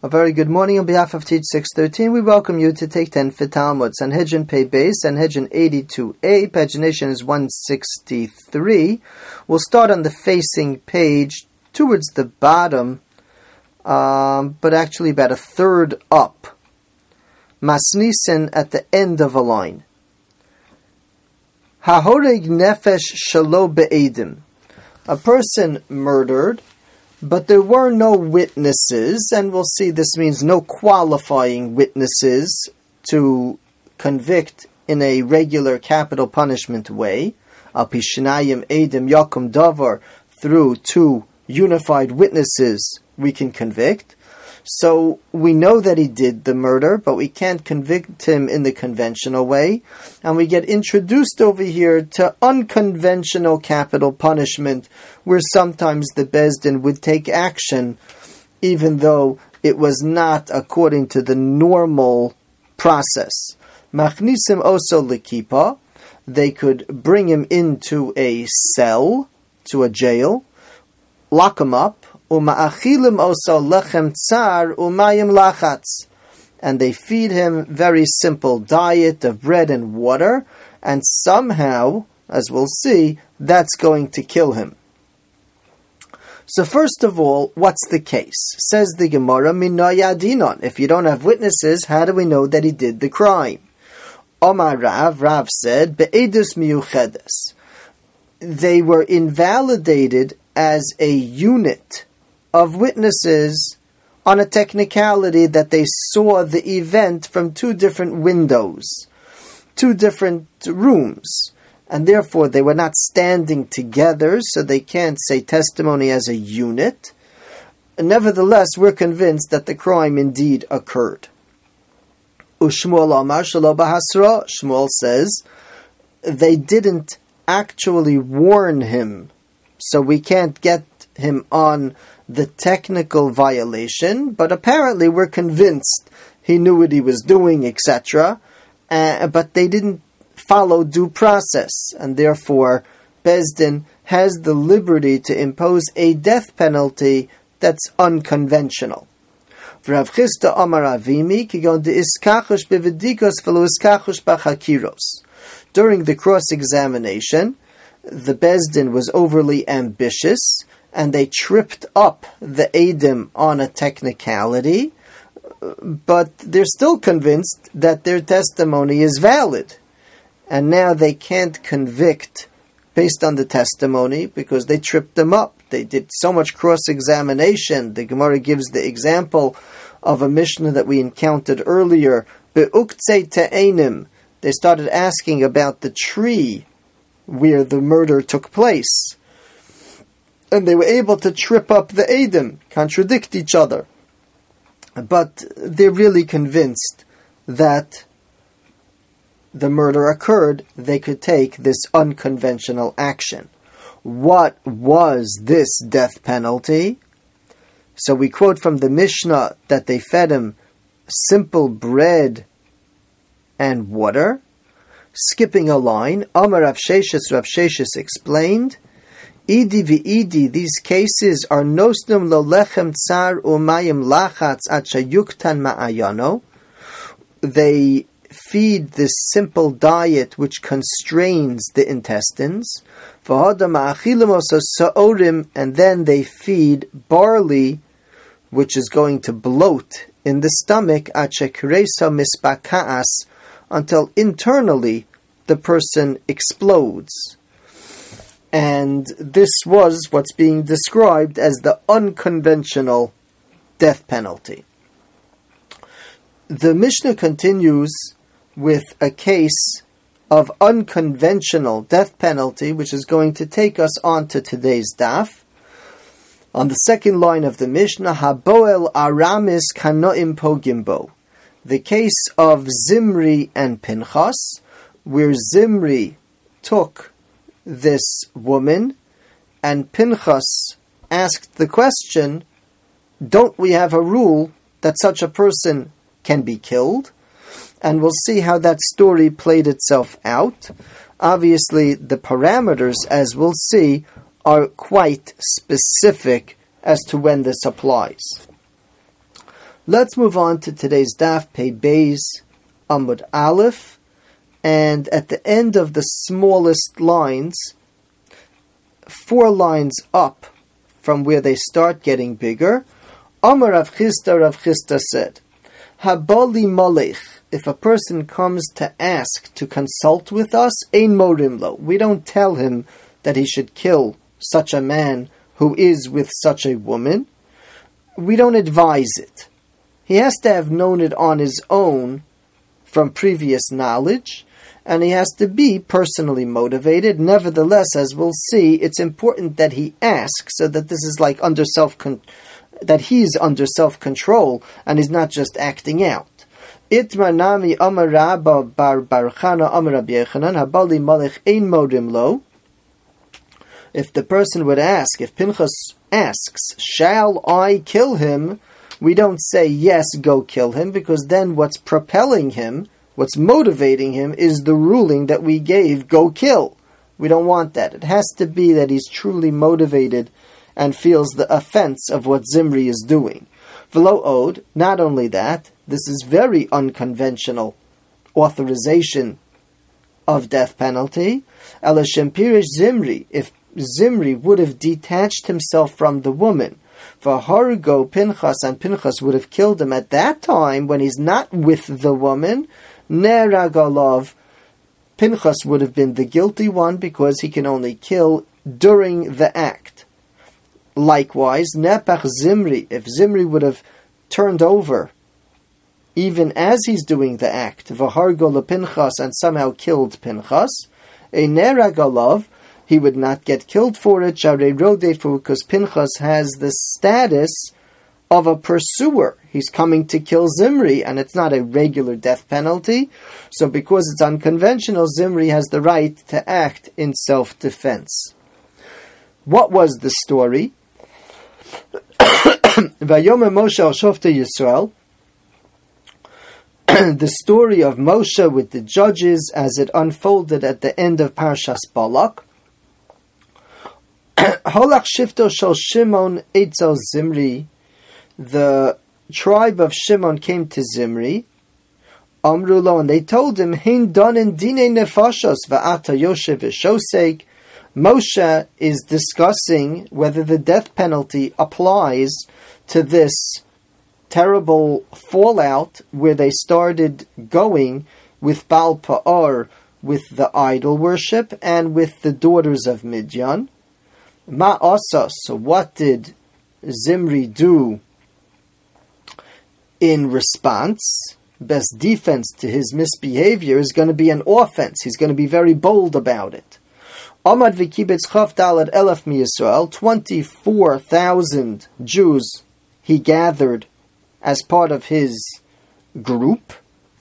A very good morning on behalf of Teach 613. We welcome you to Take 10 for Talmud. Sanhedrin Pei Beis, Sanhedrin 82a, pagination is 163. We'll start on the facing page towards the bottom, but actually about a third up. Masnisen at the end of a line. Hahoreg nefesh shelo be'edim. A person murdered, but there were no witnesses, and we'll see this means no qualifying witnesses to convict in a regular capital punishment way. Al pishnayim edim yakum davar, through two unified witnesses we can convict. So we know that he did the murder, but we can't convict him in the conventional way. And we get introduced over here to unconventional capital punishment, where sometimes the Beis Din would take action, even though it was not according to the normal process. Machnisim oso likipa, they could bring him into a cell, to a jail, lock him up, and they feed him very simple diet of bread and water, and somehow, as we'll see, that's going to kill him. So first of all, what's the case? Says the Gemara, Minaya Dinon. If you don't have witnesses, how do we know that he did the crime? Omar Rav said, Be'edus miyuchedes. They were invalidated as a unit of witnesses on a technicality that they saw the event from two different windows, two different rooms, and therefore they were not standing together, so they can't say testimony as a unit. Nevertheless, we're convinced that the crime indeed occurred. Ushmuel Amar Shelo Bahasra. Shmuel says they didn't actually warn him, so we can't get him on the technical violation, but apparently we're convinced he knew what he was doing, etc. But they didn't follow due process, and therefore Beis Din has the liberty to impose a death penalty that's unconventional. Rav Chisda Amar Avimi kigon de iskachush bevedikos velo iskachush bachakiros. During the cross-examination, the Beis Din was overly ambitious, and they tripped up the Eidim on a technicality, but they're still convinced that their testimony is valid. And now they can't convict based on the testimony because they tripped them up. They did so much cross-examination. The Gemara gives the example of a Mishnah that we encountered earlier. Be'uktzei te'enim. They started asking about the tree where the murder took place. And they were able to trip up the Eidim, contradict each other. But they're really convinced that the murder occurred. They could take this unconventional action. What was this death penalty? So we quote from the Mishnah that they fed him simple bread and water. Skipping a line, Amar Rav Sheshis explained, Idi v'idi, these cases are nosnum lo lechem tsar umayim lachatz at shayuktan ma'ayano. They feed this simple diet which constrains the intestines. V'hoda ma'achilim oso sa'orim, and then they feed barley, which is going to bloat in the stomach at shekresa mispaka'as, until internally the person explodes. And this was what's being described as the unconventional death penalty. The Mishnah continues with a case of unconventional death penalty, which is going to take us on to today's daf. On the second line of the Mishnah, Haboel Aramis Kanoim Pogimbo. The case of Zimri and Pinchas, where Zimri took this woman, and Pinchas asked the question, don't we have a rule that such a person can be killed? And we'll see how that story played itself out. Obviously, the parameters, as we'll see, are quite specific as to when this applies. Let's move on to today's Daf Pei Beis Amud Aleph, and at the end of the smallest lines, 4 lines up from where they start getting bigger, Amar Rav Chisda said, Habali Malech, if a person comes to ask to consult with us, Ein Morim Lo, we don't tell him that he should kill such a man who is with such a woman. We don't advise it. He has to have known it on his own from previous knowledge, and he has to be personally motivated. Nevertheless, as we'll see, it's important that he asks, so that this is like that he's under self-control and he's not just acting out. Itmar nami amar Rabba bar Chana amar Rabbi Yechanan habali malech ein modim lo. If the person would ask, if Pinchas asks, shall I kill him? We don't say, yes, go kill him, because then what's propelling him, what's motivating him, is the ruling that we gave, go kill. We don't want that. It has to be that he's truly motivated and feels the offense of what Zimri is doing. V'lo od, not only that, this is very unconventional authorization of death penalty. Ela shempirish Zimri, if Zimri would have detached himself from the woman, V'hargo Pinchas, and Pinchas would have killed him at that time when he's not with the woman, Neragalav, Pinchas would have been the guilty one because he can only kill during the act. Likewise, Nepach Zimri, if Zimri would have turned over even as he's doing the act, V'hargo Pinchas, and somehow killed Pinchas, a Neragalav, he would not get killed for it, because Pinchas has the status of a pursuer. He's coming to kill Zimri, and it's not a regular death penalty. So because it's unconventional, Zimri has the right to act in self-defense. What was the story? Vayomer Moshe al Shoftei Yisrael. The story of Moshe with the judges as it unfolded at the end of Parshas Balak. Holach Shifto Shel Shimon Eitzel Zimri. The tribe of Shimon came to Zimri. Amrulo, and they told him, Hein donen dine nefashos va'ata yoshev v'shosek. Moshe is discussing whether the death penalty applies to this terrible fallout where they started going with Baal Pa'or, with the idol worship, and with the daughters of Midian. Ma'asas, so what did Zimri do in response? Best defense to his misbehavior is going to be an offense. He's going to be very bold about it. Amad v'kibetz chaf dalad elef mi Yisrael, 24,000 Jews he gathered as part of his group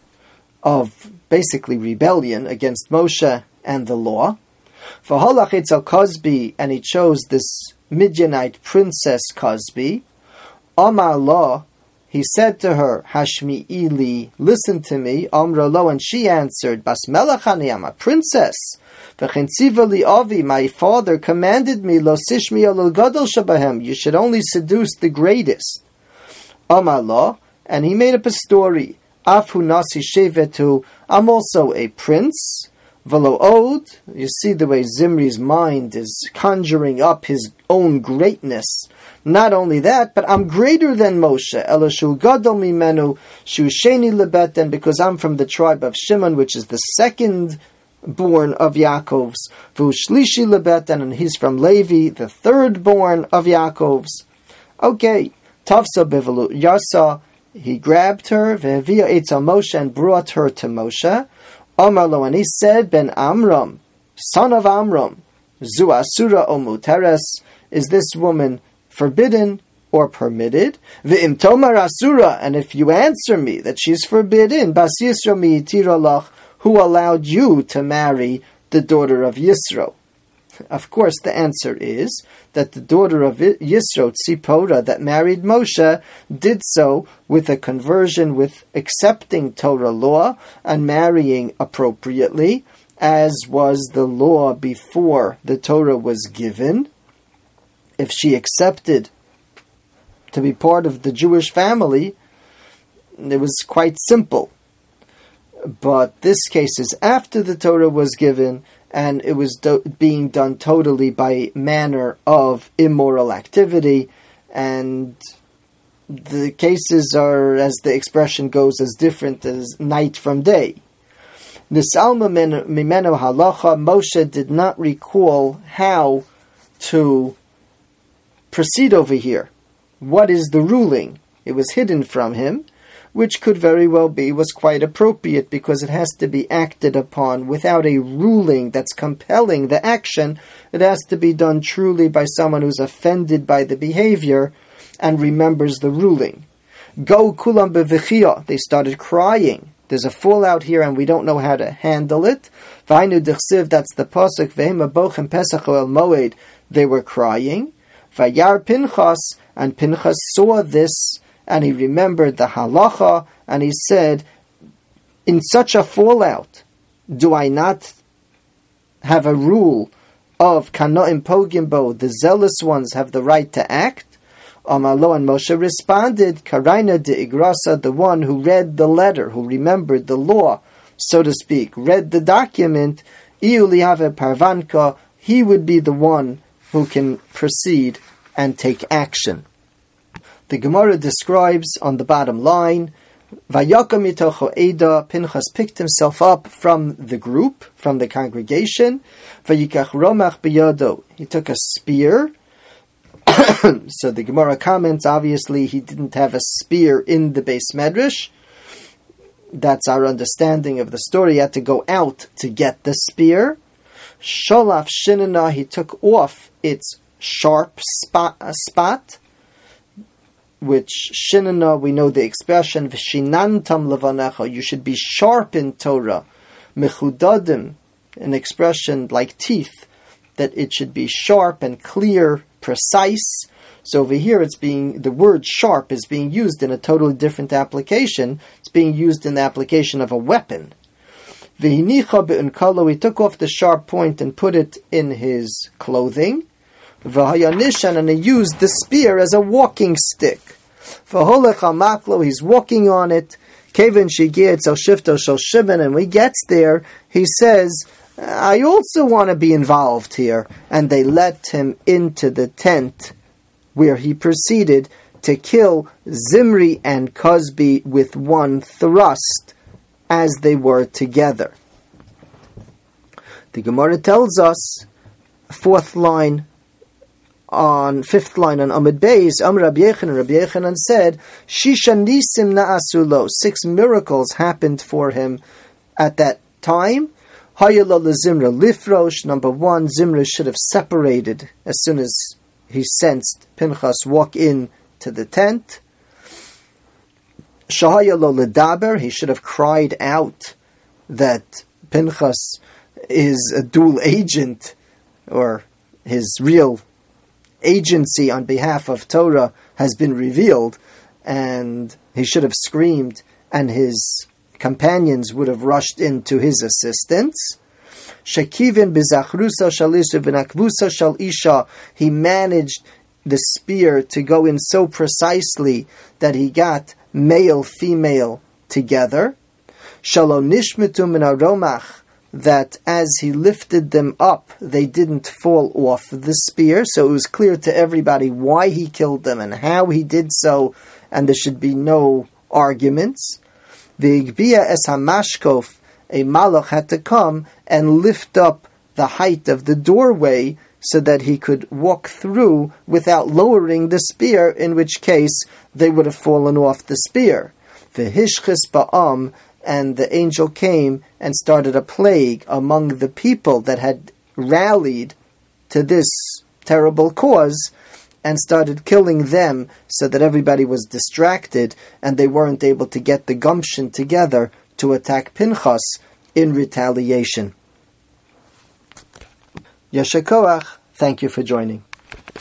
of basically rebellion against Moshe and the law. V'holach etzel Kozbi, and he chose this Midianite princess Kozbi. Amar lo, he said to her, Hashmi'ili, listen to me. Amra lo, and she answered, Bas melech ani, I'm a princess. V'chen tziva li avi, my father commanded me, Lo sishmi al gadol shabahem, you should only seduce the greatest. Amar lo, and he made up a story. Afu nasi shevetu, I'm also a prince. V'lo od, you see the way Zimri's mind is conjuring up his own greatness. Not only that, but I'm greater than Moshe. Elashu gadol mimenu shu sheni lebeten, because I'm from the tribe of Shimon, which is the second born of Yaakov's. V'u shlishi lebeten, and he's from Levi, the third born of Yaakov's. Okay, tafsa bivelu yasa, he grabbed her, ve'evia etzel Moshe, and brought her to Moshe. Amar lo, and he said, Ben Amram, son of Amram, zu asura o muteres, is this woman forbidden or permitted? V'im tomar asura, and if you answer me that she's forbidden, bas Yisro mi yitira lach, who allowed you to marry the daughter of Yisro? Of course, the answer is that the daughter of Yisro, Tzipora, that married Moshe, did so with a conversion, with accepting Torah law and marrying appropriately, as was the law before the Torah was given. If she accepted to be part of the Jewish family, it was quite simple. But this case is after the Torah was given, and it was being done totally by manner of immoral activity, and the cases are, as the expression goes, as different as night from day. Nisalma mimeno halacha, Moshe did not recall how to proceed over here. What is the ruling? It was hidden from him, which could very well be, was quite appropriate, because it has to be acted upon without a ruling that's compelling the action. It has to be done truly by someone who's offended by the behavior and remembers the ruling. Go kulam bevichia. They started crying. There's a fallout here and we don't know how to handle it. V'hainu d'chsiv, that's the pasuk, v'hem abochem pesach el moed. They were crying. Vayar Pinchas, and Pinchas saw this, and he remembered the halacha, and he said, in such a fallout, do I not have a rule of kanoim pogim bo, the zealous ones have the right to act? Amalo, and Moshe responded, Karaina de Igrasa, the one who read the letter, who remembered the law, so to speak, read the document, Iu lihave parvanka, he would be the one who can proceed and take action. The Gemara describes on the bottom line, Vayakam mitocho eda, Pinchas picked himself up from the group, from the congregation, Vayikach romach biyado, he took a spear. So the Gemara comments, obviously he didn't have a spear in the Beis Medrash. That's our understanding of the story. He had to go out to get the spear. Sholaf shinana, he took off its sharp spot, which shinana, we know the expression, v'shinantam levanecha, you should be sharp in Torah. Mechudadim, an expression like teeth, that it should be sharp and clear, precise. So over here the word sharp is being used in a totally different application. It's being used in the application of a weapon. V'hinicha be'unkalo, he took off the sharp point and put it in his clothing. V'hayanishan, and he used the spear as a walking stick. V'holech hamaklo, he's walking on it. Kevin shigir etzel shifto shel Shimon, and when he gets there, he says, I also want to be involved here. And they let him into the tent, where he proceeded to kill Zimri and Cosby with one thrust, as they were together. The Gemara tells us, fifth line on Amud Beis, Rabbi Yechanan said, Shisha nisim na'asulo, 6 miracles happened for him at that time. Hayala Zimra lifrosh, number 1, Zimra should have separated as soon as he sensed Pinchas walk in to the tent. Shahayalo ledaber, he should have cried out that Pinchas is a dual agent, or his real agency on behalf of Torah has been revealed, and he should have screamed, and his companions would have rushed in to his assistance. Shekivin bizachrusa shalisha v'nakvusa shal isha, he managed the spear to go in so precisely that he got male, female together. Shalom nishmetu min aromach, that as he lifted them up, they didn't fall off the spear, so it was clear to everybody why he killed them and how he did so, and there should be no arguments. V'igbiya es hamashkof, a malach had to come and lift up the height of the doorway so that he could walk through without lowering the spear, in which case they would have fallen off the spear. V'hishchis ba'am, and the angel came and started a plague among the people that had rallied to this terrible cause, and started killing them, so that everybody was distracted and they weren't able to get the gumption together to attack Pinchas in retaliation. Yasher Koach, thank you for joining.